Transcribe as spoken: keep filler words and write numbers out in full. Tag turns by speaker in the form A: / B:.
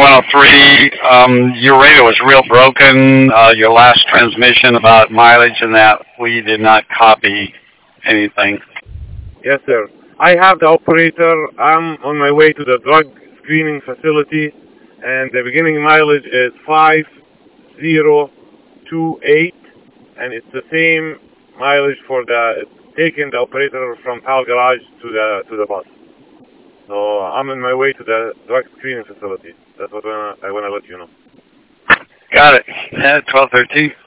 A: one oh three. Um, your radio was real broken. Uh, your last transmission about mileage and that, we did not copy anything.
B: Yes, sir. I have the operator. I'm on my way to the drug screening facility, and the beginning mileage is five zero two eight, and it's the same mileage for the taking the operator from Pal Garage to the to the bus. So I'm on my way to the drug screening facility. That's what I want to let you know.
A: Got it. Yeah, twelve thirteen.